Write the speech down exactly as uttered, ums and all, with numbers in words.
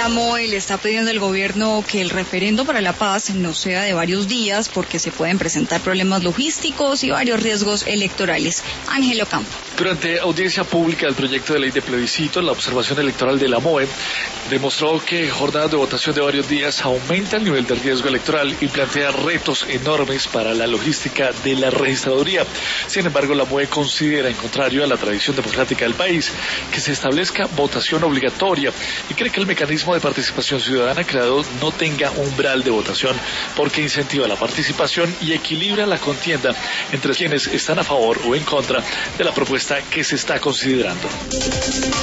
La M O E le está pidiendo al gobierno que el referendo para la paz no sea de varios días porque se pueden presentar problemas logísticos y varios riesgos electorales. Ángelo Campo. Durante audiencia pública del proyecto de ley de plebiscito, la observación electoral de la M O E demostró que jornadas de votación de varios días aumenta el nivel de riesgo electoral y plantea retos enormes para la logística de la registraduría. Sin embargo, la M O E considera, en contrario a la tradición democrática del país, que se establezca votación obligatoria y cree que el mecanismo de participación ciudadana creado no tenga umbral de votación porque incentiva la participación y equilibra la contienda entre quienes están a favor o en contra de la propuesta que se está considerando.